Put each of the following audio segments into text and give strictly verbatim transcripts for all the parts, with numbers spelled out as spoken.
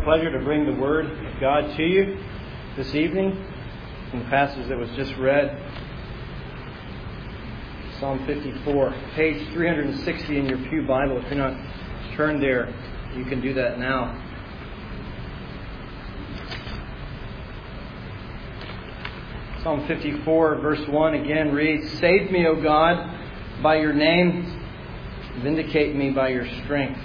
pleasure to bring the Word of God to you this evening from the passage that was just read. Psalm fifty-four, page three hundred sixty in your pew Bible. If you're not turned there, you can do that now. Psalm fifty-four, verse one again reads, "Save me, O God, by your name. Vindicate me by your strength."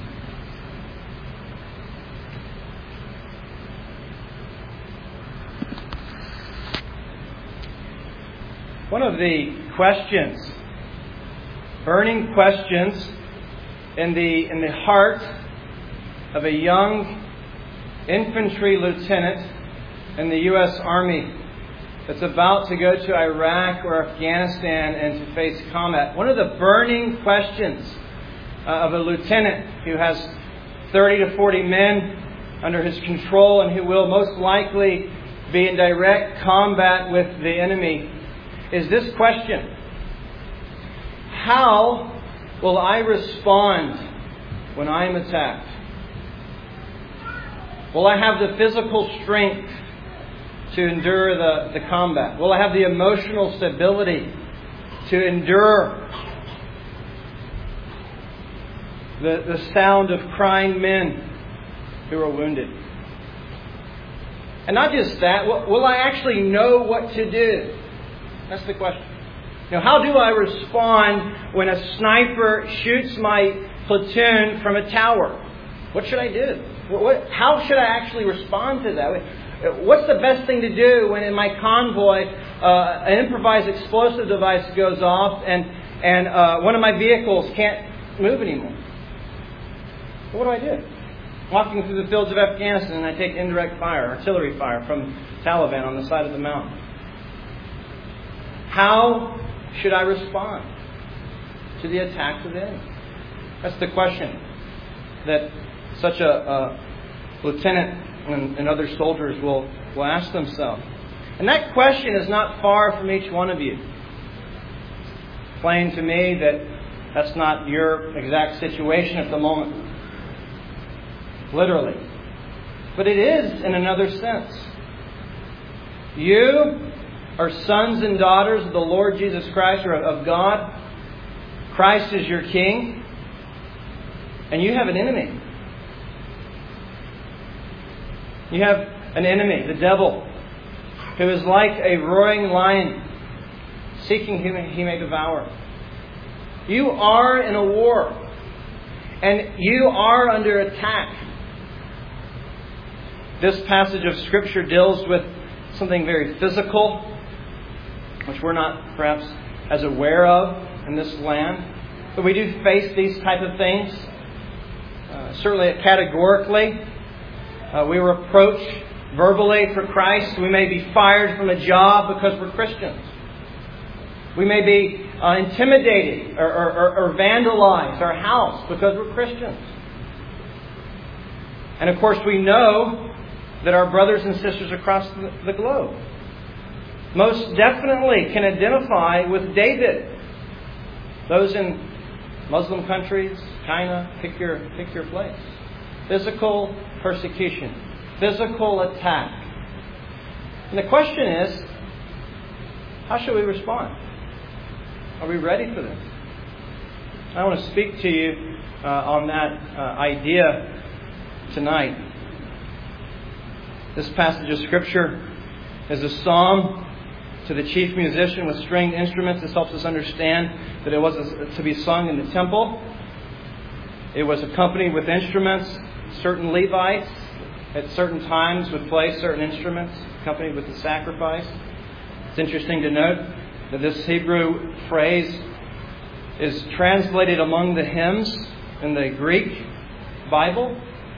One of the questions, burning questions in the in the heart of a young infantry lieutenant in the U S Army that's about to go to Iraq or Afghanistan and to face combat. One of the burning questions uh, of a lieutenant who has thirty to forty men under his control and who will most likely be in direct combat with the enemy is this question: how will I respond when I am attacked? Will I have the physical strength to endure the, the combat? Will I have the emotional stability to endure the, the sound of crying men who are wounded? And not just that, will, will I actually know what to do? That's the question. Now, how do I respond when a sniper shoots my platoon from a tower? What should I do? What, how should I actually respond to that? What's the best thing to do when in my convoy uh, an improvised explosive device goes off and, and uh, one of my vehicles can't move anymore? What do I do? Walking through the fields of Afghanistan and I take indirect fire, artillery fire from Taliban on the side of the mountain. How should I respond to the attacks of the enemy? That's the question that such a, a lieutenant and, and other soldiers will, will ask themselves. And that question is not far from each one of you. It's plain to me that that's not your exact situation at the moment. Literally. But it is in another sense. You are sons and daughters of the Lord Jesus Christ, or of God. Christ is your King. And you have an enemy. You have an enemy, the devil, who is like a roaring lion, seeking whom he may devour. You are in a war, and you are under attack. This passage of Scripture deals with something very physical, which we're not perhaps as aware of in this land. But we do face these type of things. Uh, certainly categorically. Uh, we reproach verbally for Christ. We may be fired from a job because we're Christians. We may be uh, intimidated or, or, or vandalized our house because we're Christians. And of course we know that our brothers and sisters across the, the globe most definitely can identify with David. Those in Muslim countries, China, pick your, pick your place. Physical persecution, physical attack. And the question is, how should we respond? Are we ready for this? I want to speak to you uh, on that uh, idea tonight. This passage of Scripture is a psalm to the chief musician with stringed instruments. This helps us understand that it was to be sung in the temple. It was accompanied with instruments. Certain Levites at certain times would play certain instruments accompanied with the sacrifice. It's interesting to note that this Hebrew phrase is translated among the hymns in the Greek Bible.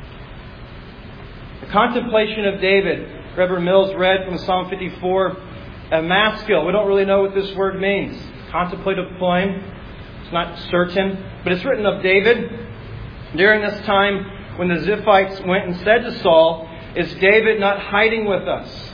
The contemplation of David, Reverend Mills read from Psalm fifty-four, a maskil. We don't really know what this word means. Contemplative poem. It's not certain, but it's written of David during this time when the Ziphites went and said to Saul, "Is David not hiding with us?"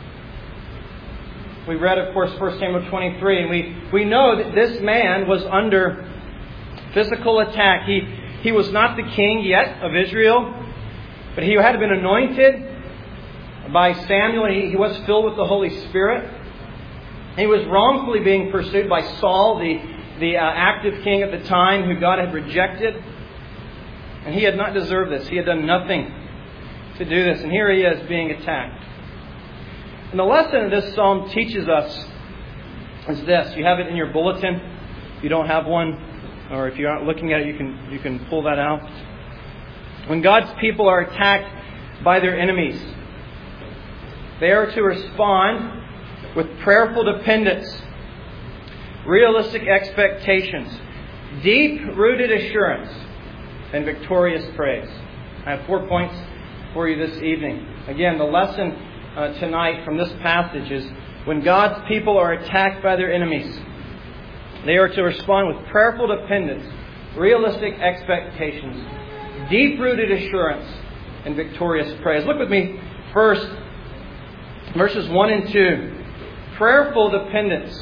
We read, of course, First Samuel twenty-three, and we, we know that this man was under physical attack. He, he was not the king yet of Israel. But he had been anointed by Samuel, and he, he was filled with the Holy Spirit. He was wrongfully being pursued by Saul, the, the uh, active king at the time, who God had rejected. And he had not deserved this. He had done nothing to do this. And here he is being attacked. And the lesson this psalm teaches us is this. You have it in your bulletin. If you don't have one, or if you're not looking at it, you can you can pull that out. When God's people are attacked by their enemies, they are to respond with prayerful dependence, realistic expectations, deep-rooted assurance, and victorious praise. I have four points for you this evening. Again, the lesson uh, tonight from this passage is when God's people are attacked by their enemies, they are to respond with prayerful dependence, realistic expectations, deep-rooted assurance, and victorious praise. Look with me first, verses one and two. Prayerful dependence.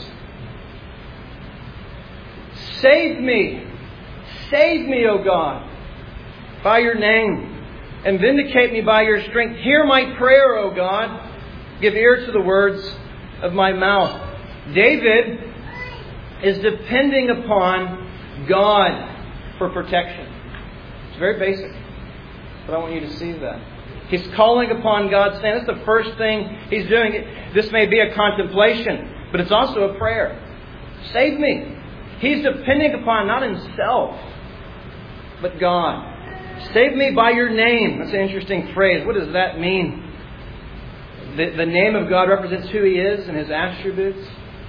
Save me, save me, O God, by your name, and vindicate me by your strength. Hear my prayer, O God. Give ear to the words of my mouth. David is depending upon God for protection. It's very basic, but I want you to see that. He's calling upon God's name. That's the first thing he's doing. This may be a contemplation, but it's also a prayer. Save me. He's depending upon not himself, but God. Save me by your name. That's an interesting phrase. What does that mean? The, the name of God represents who He is and His attributes.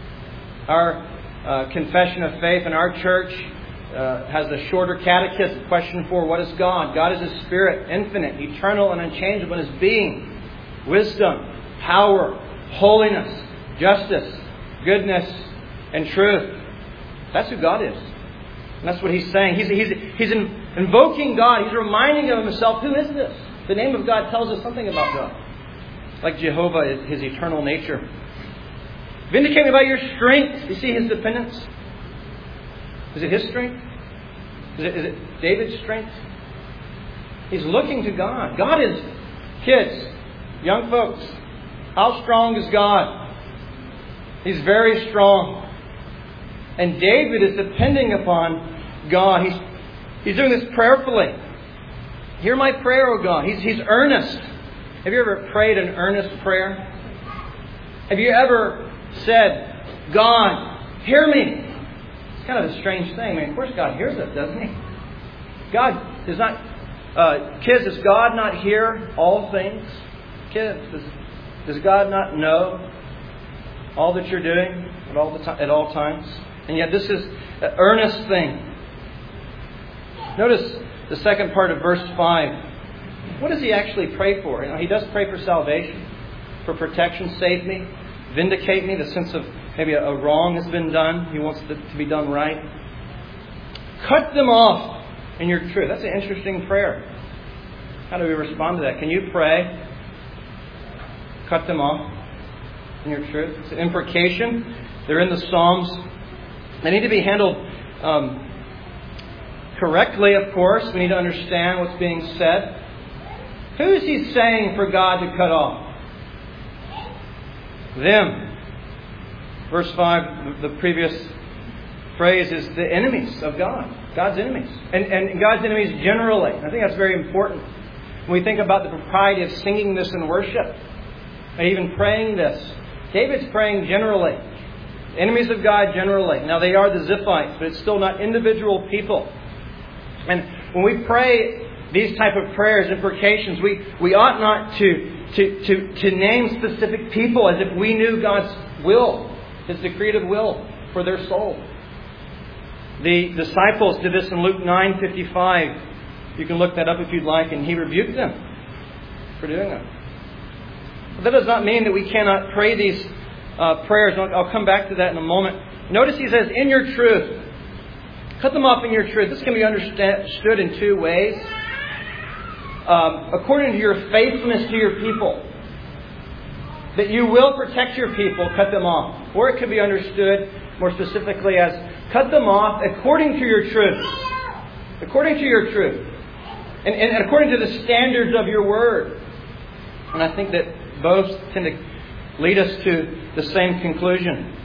Our uh, confession of faith in our church uh, has a shorter catechism. Question four, what is God? God is a spirit, infinite, eternal, and unchangeable in His being. Wisdom, power, holiness, justice, goodness, and truth. That's who God is. And that's what He's saying. He's, he's, he's invoking God. He's reminding of Himself, who is this? The name of God tells us something about God. Like Jehovah is His eternal nature. Vindicate me by your strength. You see His dependence? Is it His strength? Is it, is it David's strength? He's looking to God. God is, kids, young folks, how strong is God? He's very strong. And David is depending upon God. He's, he's doing this prayerfully. Hear my prayer, O God. He's, he's earnest. Have you ever prayed an earnest prayer? Have you ever said, God, hear me? It's kind of a strange thing. I mean, of course God hears us, doesn't He? God does not... Uh, kids, does God not hear all things? Kids, does, does God not know all that you're doing at all, the to- at all times? And yet this is an earnest thing. Notice the second part of verse five. What does he actually pray for? You know, he does pray for salvation, for protection. Save me, vindicate me. The sense of maybe a, a wrong has been done. He wants it to be done right. Cut them off in your truth. That's an interesting prayer. How do we respond to that? Can you pray? Cut them off in your truth. It's an imprecation. They're in the Psalms. They need to be handled um, correctly, of course. We need to understand what's being said. Who is he saying for God to cut off? Them. Verse five, the previous phrase is the enemies of God. God's enemies. And, and God's enemies generally. I think that's very important. When we think about the propriety of singing this in worship, and even praying this, David's praying generally. Enemies of God generally. Now they are the Ziphites, but it's still not individual people. And when we pray these type of prayers, imprecations, we, we ought not to, to, to, to name specific people as if we knew God's will, His decretive will for their soul. The disciples did this in Luke nine fifty-five. You can look that up if you'd like, and He rebuked them for doing that. But that does not mean that we cannot pray these uh, prayers. I'll, I'll come back to that in a moment. Notice he says, in your truth. Cut them off in your truth. This can be understood in two ways. Um, according to your faithfulness to your people. That you will protect your people, cut them off. Or it could be understood more specifically as cut them off according to your truth. According to your truth. And, and according to the standards of your word. And I think that both tend to lead us to the same conclusion.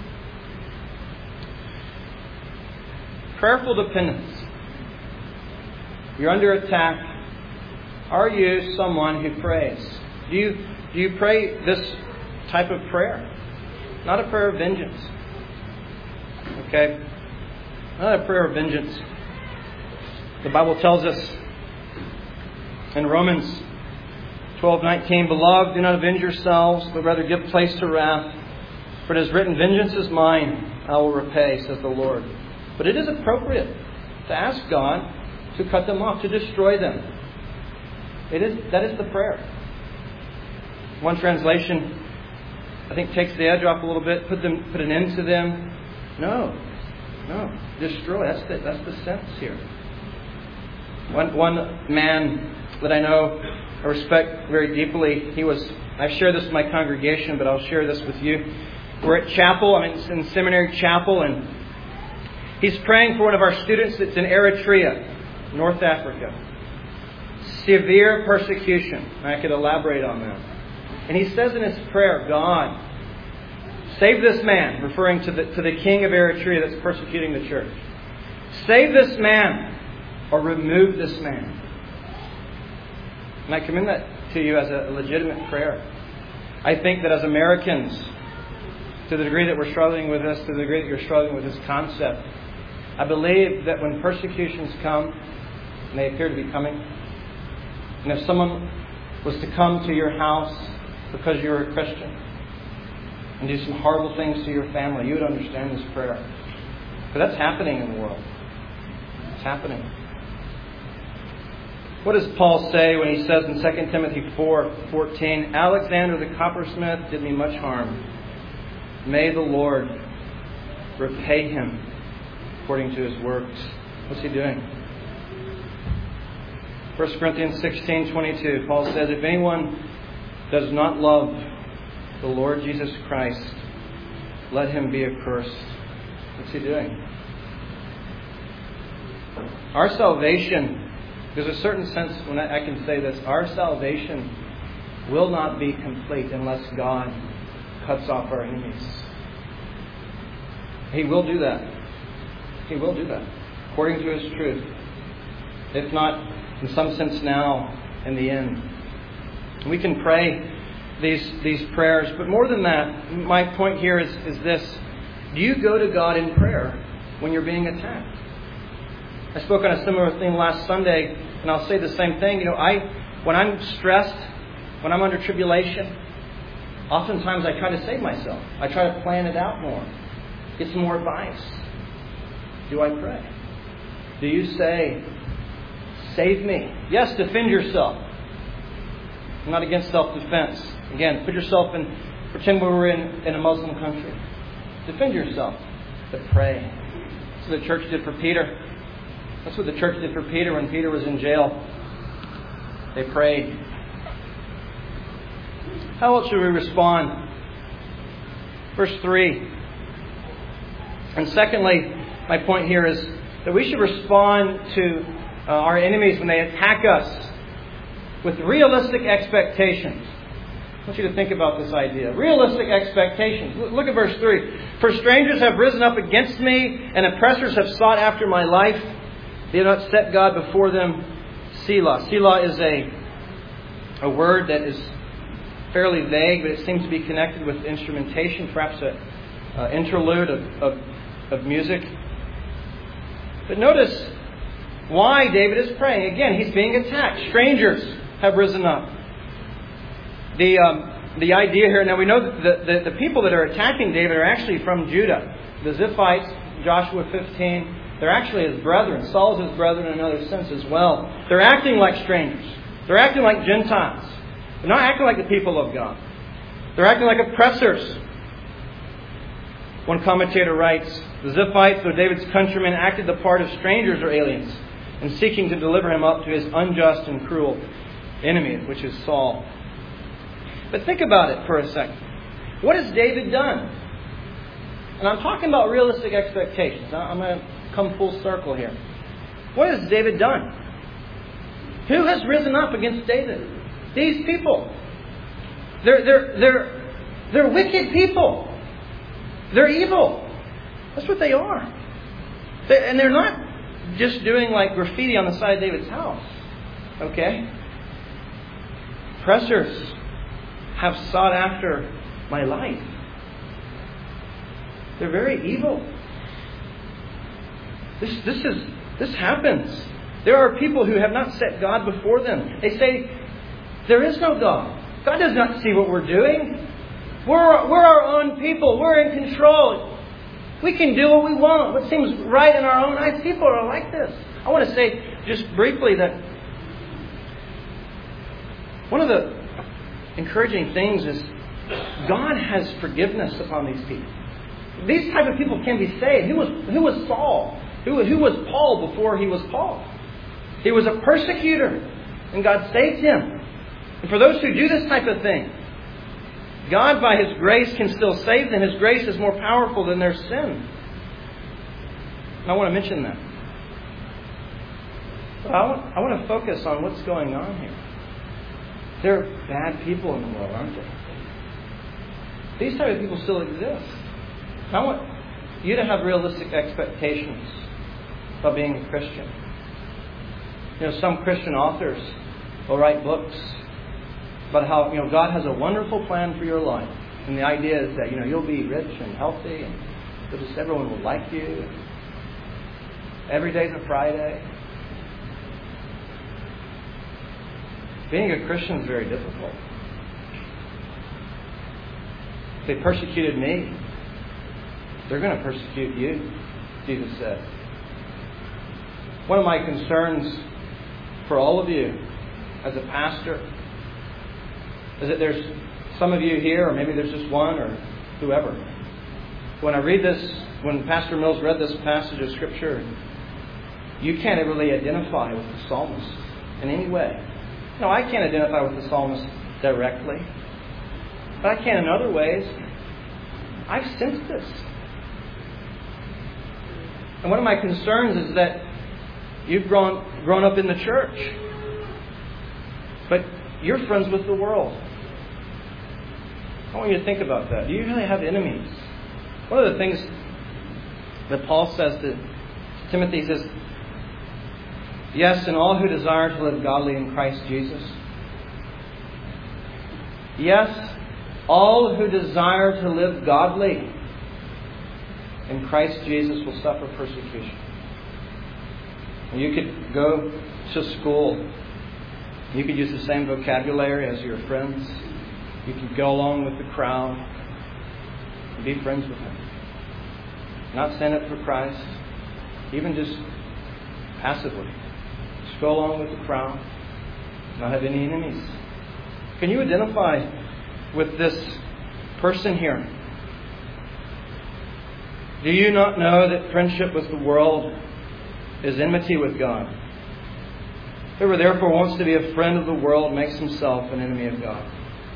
Prayerful dependence. You're under attack. Are you someone who prays? Do you, do you pray this type of prayer? Not a prayer of vengeance. Okay? Not a prayer of vengeance. The Bible tells us in Romans twelve nineteen, Beloved, do not avenge yourselves, but rather give place to wrath. For it is written, Vengeance is mine, I will repay, says the Lord. But it is appropriate to ask God to cut them off, to destroy them. It is that is the prayer. One translation, I think, takes the edge off a little bit, put them put an end to them. No. No. Destroy. That's the that's the sense here. One one man that I know, I respect very deeply, he was I've shared this with my congregation, but I'll share this with you. We're at chapel, I mean it's in seminary chapel, and he's praying for one of our students that's in Eritrea, North Africa. Severe persecution. I could elaborate on that. And he says in his prayer, God, save this man, referring to the, to the king of Eritrea that's persecuting the church. Save this man or remove this man. And I commend that to you as a legitimate prayer. I think that as Americans, to the degree that we're struggling with this, to the degree that you're struggling with this concept, I believe that when persecutions come, and they appear to be coming, and if someone was to come to your house because you're a Christian and do some horrible things to your family, you would understand this prayer. But that's happening in the world. It's happening. What does Paul say when he says in Second Timothy four fourteen, Alexander the coppersmith did me much harm. May the Lord repay him according to his works. What's he doing? First Corinthians sixteen twenty-two, Paul says, if anyone does not love the Lord Jesus Christ, let him be accursed. What's he doing? Our salvation, there's a certain sense when I, I can say this, our salvation will not be complete unless God cuts off our enemies. He will do that. He will do that according to His truth. If not, in some sense now, in the end. We can pray these these prayers, but more than that, my point here is, is this. Do you go to God in prayer when you're being attacked? I spoke on a similar thing last Sunday, and I'll say the same thing. You know, I when I'm stressed, when I'm under tribulation, oftentimes I try to save myself. I try to plan it out more. Get some more advice. Do I pray? Do you say, save me? Yes, defend yourself. I'm not against self-defense. Again, put yourself in, pretend we were in, in a Muslim country. Defend yourself. But pray. That's what the church did for Peter. That's what the church did for Peter when Peter was in jail. They prayed. How else should we respond? Verse three. And secondly, my point here is that we should respond to uh, our enemies when they attack us with realistic expectations. I want you to think about this idea. Realistic expectations. Look at verse three. For strangers have risen up against me, and oppressors have sought after my life. They have not set God before them. Selah. Selah is a, a word that is fairly vague, but it seems to be connected with instrumentation, perhaps an uh, interlude of, of, of music. But notice why David is praying. Again, he's being attacked. Strangers have risen up. The um, the idea here, now we know that the, the, the people that are attacking David are actually from Judah. The Ziphites, Joshua fifteen, they're actually his brethren. Saul's his brethren in another sense as well. They're acting like strangers. They're acting like Gentiles. They're not acting like the people of God. They're acting like oppressors. One commentator writes, the Ziphites, though David's countrymen, acted the part of strangers or aliens in seeking to deliver him up to his unjust and cruel enemy, which is Saul. But think about it for a second. What has David done? And I'm talking about realistic expectations. I'm going to come full circle here. What has David done? Who has risen up against David? These people. They're, they're, they're, they're wicked people. They're evil. That's what they are. They're, and they're not just doing like graffiti on the side of David's house. Okay? Oppressors have sought after my life. They're very evil. This, this is this happens. There are people who have not set God before them. They say, there is no God. God does not see what we're doing. We're, we're our own people. We're in control. We can do what we want. What seems right in our own eyes. People are like this. I want to say just briefly that one of the encouraging things is God has forgiveness upon these people. These type of people can be saved. Who was, who was Saul? Who, who was Paul before he was Paul? He was a persecutor, and God saved him. And for those who do this type of thing, God by His grace can still save them. His grace is more powerful than their sin. And I want to mention that. But I want, I want to focus on what's going on here. There are bad people in the world, aren't there? These type of people still exist. I want you to have realistic expectations about being a Christian. You know, some Christian authors will write books about how, you know, God has a wonderful plan for your life. And the idea is that, you know, you'll be rich and healthy and just everyone will like you. Every day's a Friday. Being a Christian is very difficult. They persecuted me. They're going to persecute you, Jesus said. One of my concerns for all of you as a pastor is that there's some of you here, or maybe there's just one or whoever. When I read this, when Pastor Mills read this passage of Scripture, you can't really identify with the psalmist in any way. No, I can't identify with the psalmist directly. But I can in other ways. I've sensed this. And one of my concerns is that you've grown, grown up in the church, but you're friends with the world. I want you to think about that. Do you really have enemies? One of the things that Paul says to Timothy, he says, yes, and all who desire to live godly in Christ Jesus. Yes, all who desire to live godly in Christ Jesus will suffer persecution. You could go to school. You could use the same vocabulary as your friends. You could go along with the crowd and be friends with them. Not stand up for Christ, even just passively. Just go along with the crowd, not have any enemies. Can you identify with this person here? Do you not know that friendship with the world is enmity with God? Whoever therefore wants to be a friend of the world makes himself an enemy of God.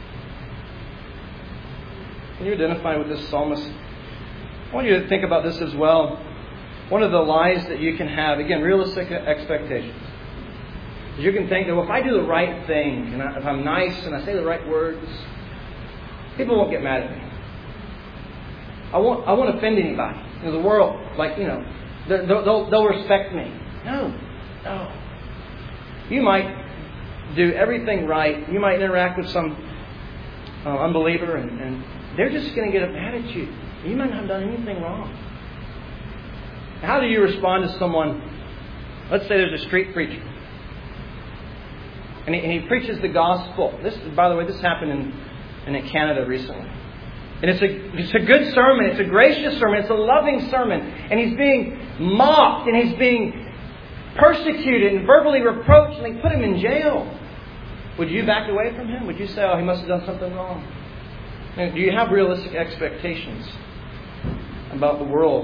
Can you identify with this psalmist? I want you to think about this as well. One of the lies that you can have, again, realistic expectations. You can think that, well, if I do the right thing, and if I'm nice and I say the right words, people won't get mad at me. I won't, I won't offend anybody. You know, the world, like, you know, they'll, they'll, they'll respect me. No, no. You might do everything right. You might interact with some uh, unbeliever, and, and they're just going to get mad at you. You might not have done anything wrong. How do you respond to someone? Let's say there's a street preacher, and he, and he preaches the gospel. This, by the way, this happened in, in Canada recently. And it's a, it's a good sermon. It's a gracious sermon. It's a loving sermon. And he's being mocked, and he's being persecuted and verbally reproached, and they put him in jail. Would you back away from him? Would you say, oh, he must have done something wrong? And do you have realistic expectations about the world?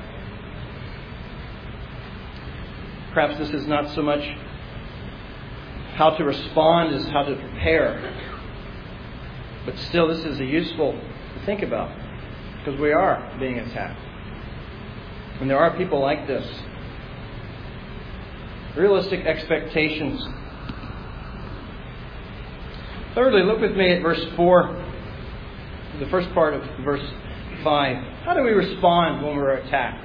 Perhaps this is not so much how to respond as how to prepare. But still, this is a useful to think about, because we are being attacked. And there are people like this. Realistic expectations Thirdly, look with me at verse four, the first part of verse five. How do we respond when we're attacked?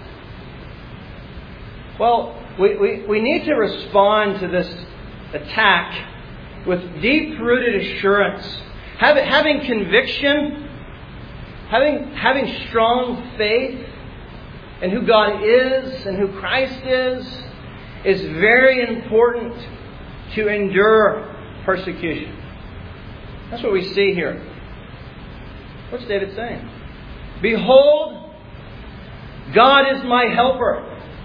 Well, we, we, we need to respond to this attack with deep-rooted assurance, having, having conviction, having, having strong faith in who God is and who Christ is, is very important to endure persecution. That's what we see here. What's David saying? Behold, God is my helper.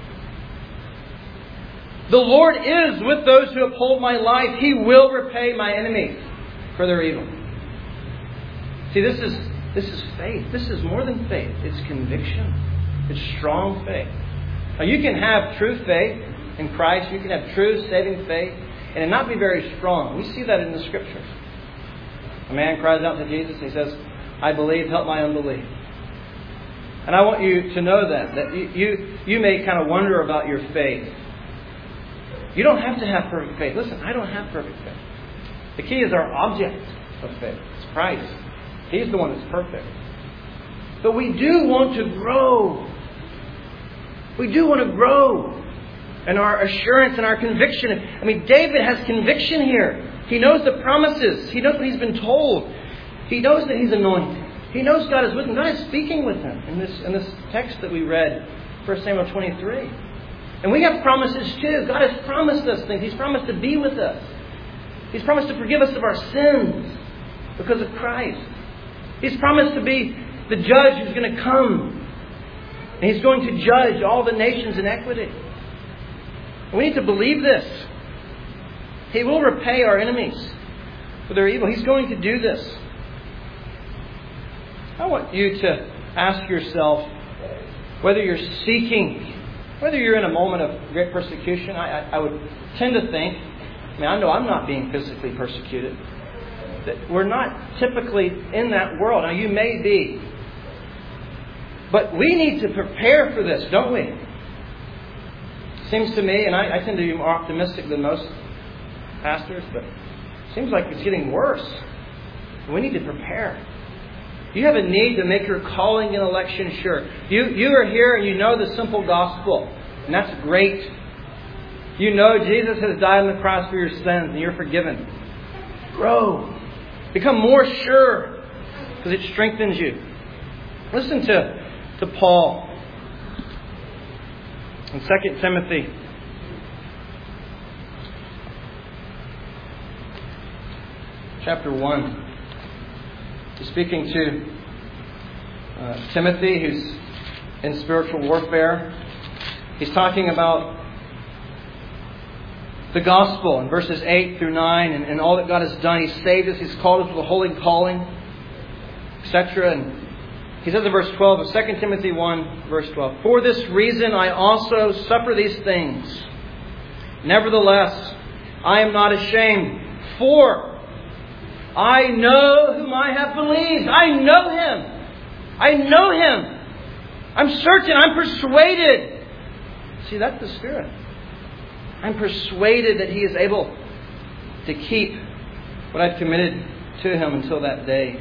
The Lord is with those who uphold my life. He will repay my enemies for their evil. See, this is this is faith. This is more than faith. It's conviction. It's strong faith. Now, you can have true faith in Christ. You can have true saving faith and it not be very strong. We see that in the Scriptures. A man cries out to Jesus. He says, I believe, help my unbelief. And I want you to know that. That you, you, you may kind of wonder about your faith. You don't have to have perfect faith. Listen, I don't have perfect faith. The key is our object of faith. It's Christ. He's the one that's perfect. But we do want to grow. We do want to grow in our assurance and our conviction. I mean, David has conviction here. He knows the promises. He knows what he's been told. He knows that he's anointed. He knows God is with him. God is speaking with him in this, in this text that we read, First Samuel twenty-three. And we have promises too. God has promised us things. He's promised to be with us. He's promised to forgive us of our sins because of Christ. He's promised to be the judge who's going to come. And He's going to judge all the nations in equity. And we need to believe this. He will repay our enemies for their evil. He's going to do this. I want you to ask yourself whether you're seeking, whether you're in a moment of great persecution. I, I, I would tend to think, I mean, I know I'm not being physically persecuted, that we're not typically in that world. Now, you may be. But we need to prepare for this, don't we? Seems to me, and I, I tend to be more optimistic than most pastors, but it seems like it's getting worse. We need to prepare. You have a need to make your calling and election sure. You, you are here and you know the simple gospel. And that's great. You know Jesus has died on the cross for your sins and you're forgiven. Grow. Become more sure because it strengthens you. Listen to, to Paul in Second Timothy. Chapter one. He's speaking to uh, Timothy, who's in spiritual warfare. He's talking about the gospel in verses eight through nine and, and all that God has done. He's saved us. He's called us with a holy calling, et cetera. And he says in verse twelve of Second Timothy one, verse twelve, for this reason I also suffer these things. Nevertheless, I am not ashamed, for I know whom I have believed. I know Him. I know Him. I'm certain. I'm persuaded. See, that's the Spirit. I'm persuaded that He is able to keep what I've committed to Him until that day.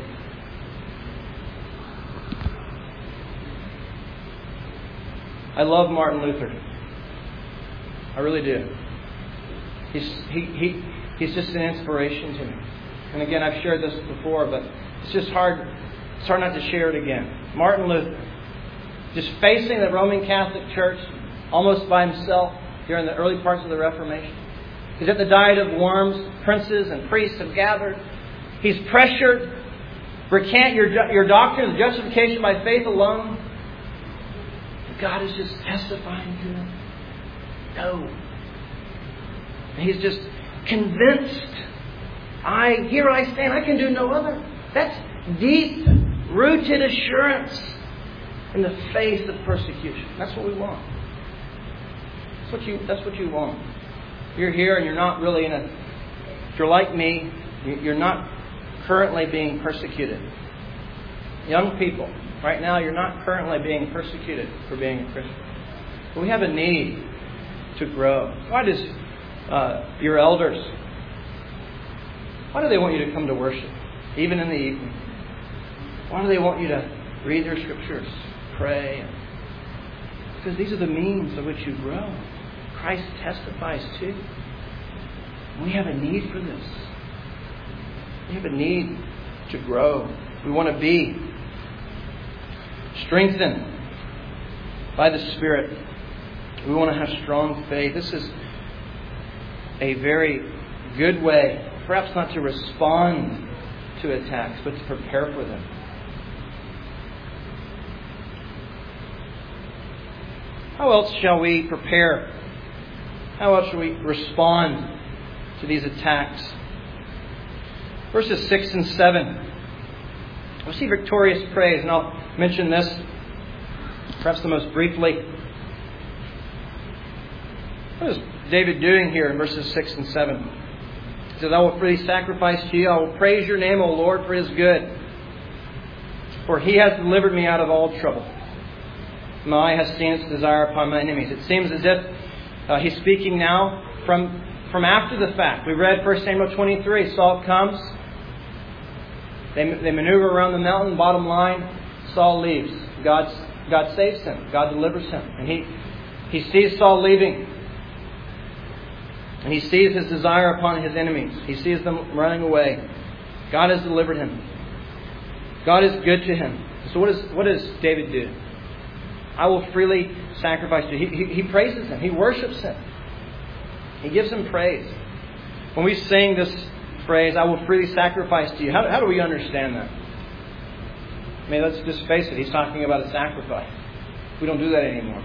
I love Martin Luther. I really do. He's, he, he, he's just an inspiration to me. And again, I've shared this before, but it's just hard, it's hard not to share it again. Martin Luther, just facing the Roman Catholic Church almost by himself during the early parts of the Reformation. He's at the Diet of Worms. Princes and priests have gathered. He's pressured. Recant your, your doctrine of justification by faith alone. God is just testifying to him. No. And he's just convinced. I here I stand. I can do no other. That's deep-rooted assurance in the face of persecution. That's what we want. That's what you. That's what you want. You're here and you're not really in a. If you're like me, you're not currently being persecuted. Young people, right now, you're not currently being persecuted for being a Christian. But we have a need to grow. Why does uh, your elders Why do they want you to come to worship, even in the evening? Why do they want you to read their scriptures, pray? Because these are the means of which you grow. Christ testifies too. We have a need for this. We have a need to grow. We want to be strengthened by the Spirit. We want to have strong faith. This is a very good way, perhaps not to respond to attacks, but to prepare for them. How else shall we prepare? How else shall we respond to these attacks? Verses six and seven. We'll see victorious praise, and I'll mention this perhaps the most briefly. What is David doing here in verses six and seven? He says, I will freely sacrifice to you. I will praise your name, O Lord, for it is good. For he has delivered me out of all trouble. My eye has seen its desire upon my enemies. It seems as if uh, he's speaking now from, from after the fact. We read First Samuel twenty-three. Saul comes. They, they maneuver around the mountain. Bottom line, Saul leaves. God, God saves him. God delivers him. And he, he sees Saul leaving. And he sees his desire upon his enemies. He sees them running away. God has delivered him. God is good to him. So what, is, what does David do? I will freely sacrifice to you. He, he, he praises him. He worships him. He gives him praise. When we sing this phrase, I will freely sacrifice to you, how, how do we understand that? I mean, let's just face it. He's talking about a sacrifice. We don't do that anymore.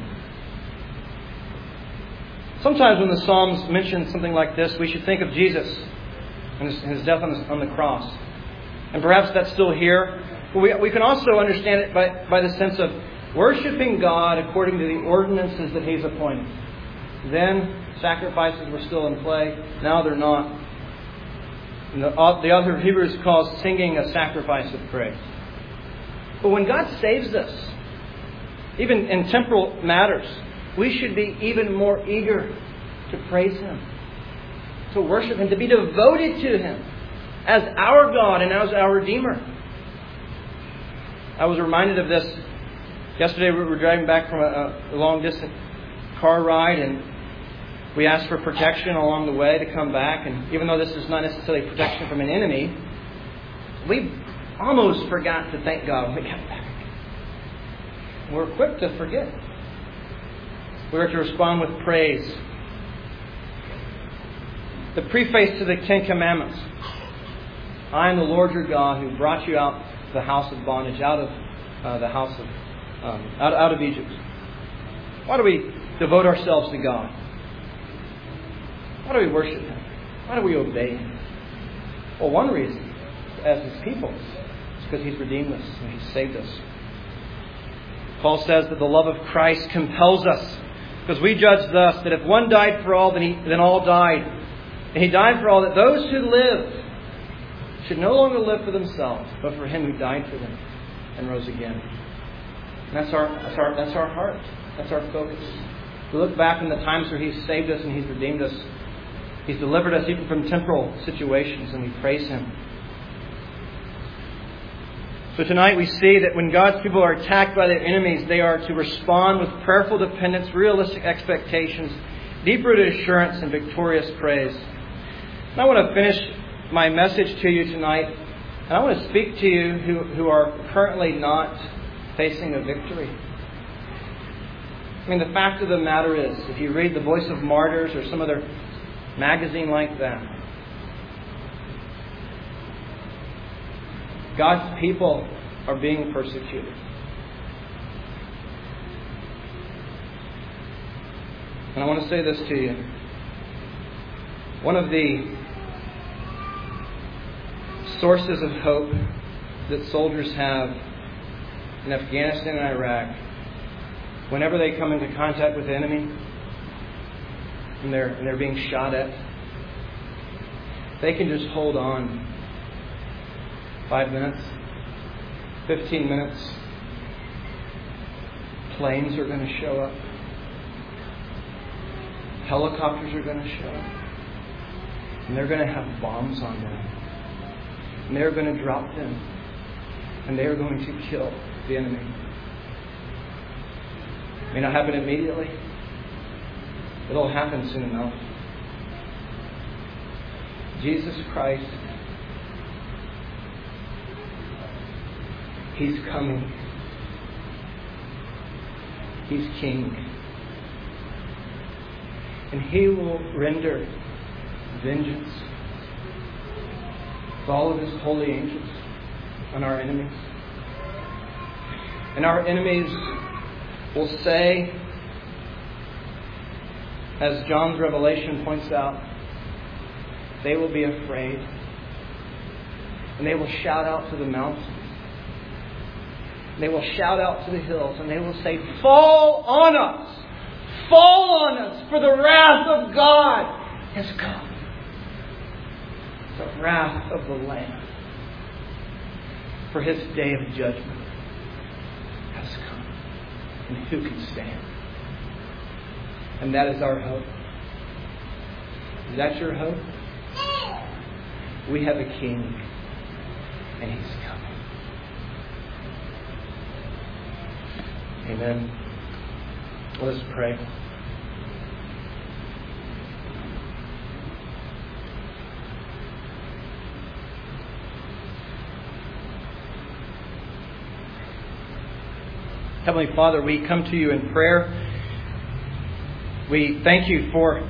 Sometimes when the Psalms mention something like this, we should think of Jesus and his, his death on the, on the cross. And perhaps that's still here. But we, we can also understand it by, by the sense of worshiping God according to the ordinances that He's appointed. Then sacrifices were still in play. Now they're not. And the, the author of Hebrews calls singing a sacrifice of praise. But when God saves us, even in temporal matters, we should be even more eager to praise Him, to worship Him, to be devoted to Him as our God and as our Redeemer. I was reminded of this yesterday. We were driving back from a, a long distance car ride, and we asked for protection along the way to come back. And even though this is not necessarily protection from an enemy, we almost forgot to thank God when we got back. We're quick to forget. We are to respond with praise. The preface to the Ten Commandments. I am the Lord your God who brought you out of the house of bondage, out of uh, the house of um, out, out of Egypt. Why do we devote ourselves to God? Why do we worship Him? Why do we obey Him? Well, one reason, as His people, is because He's redeemed us and He's saved us. Paul says that the love of Christ compels us, because we judge thus, that if one died for all, then, he, then all died. And He died for all, that those who live should no longer live for themselves, but for Him who died for them and rose again. And that's our, that's our, that's our heart. That's our focus. We look back in the times where He's saved us and He's redeemed us. He's delivered us even from temporal situations, and we praise Him. So tonight we see that when God's people are attacked by their enemies, they are to respond with prayerful dependence, realistic expectations, deep-rooted assurance, and victorious praise. And I want to finish my message to you tonight, and I want to speak to you who, who are currently not facing a victory. I mean, the fact of the matter is, if you read The Voice of Martyrs or some other magazine like that, God's people are being persecuted. And I want to say this to you. One of the sources of hope that soldiers have in Afghanistan and Iraq, whenever they come into contact with the enemy and they're, and they're being shot at, they can just hold on. Five minutes, fifteen minutes, planes are going to show up. Helicopters are going to show up. And they're going to have bombs on them. And they are going to drop them. And they are going to kill the enemy. It may not happen immediately. It'll happen soon enough. Jesus Christ, He's coming. He's King. And He will render vengeance with all of His holy angels on our enemies. And our enemies will say, as John's Revelation points out, they will be afraid. And they will shout out to the mountains. And they will shout out to the hills. And they will say, fall on us! Fall on us! For the wrath of God has come. The wrath of the Lamb. For His day of judgment has come. And who can stand? And that is our hope. Is that your hope? We have a King, and He's coming. Amen. Let us pray. Heavenly Father, we come to You in prayer. We thank You for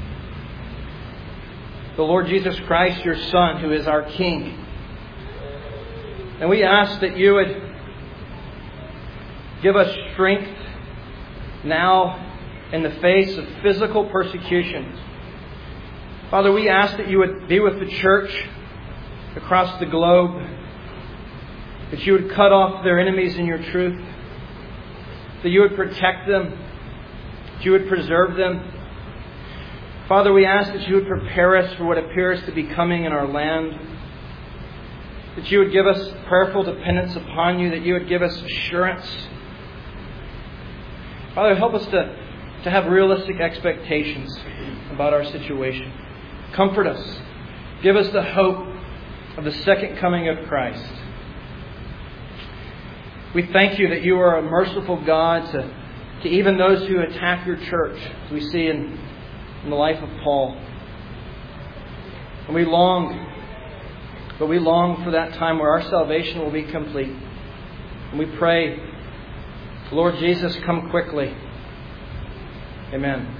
the Lord Jesus Christ, Your Son, who is our King. And we ask that You would give us strength now in the face of physical persecution. Father, we ask that You would be with the church across the globe, that You would cut off their enemies in Your truth, that You would protect them, that You would preserve them. Father, we ask that You would prepare us for what appears to be coming in our land, that You would give us prayerful dependence upon You, that You would give us assurance. Father, help us to, to have realistic expectations about our situation. Comfort us. Give us the hope of the second coming of Christ. We thank You that You are a merciful God to, to even those who attack Your church, as we see in, in the life of Paul. And we long, but we long for that time where our salvation will be complete. And we pray, Lord Jesus, come quickly. Amen.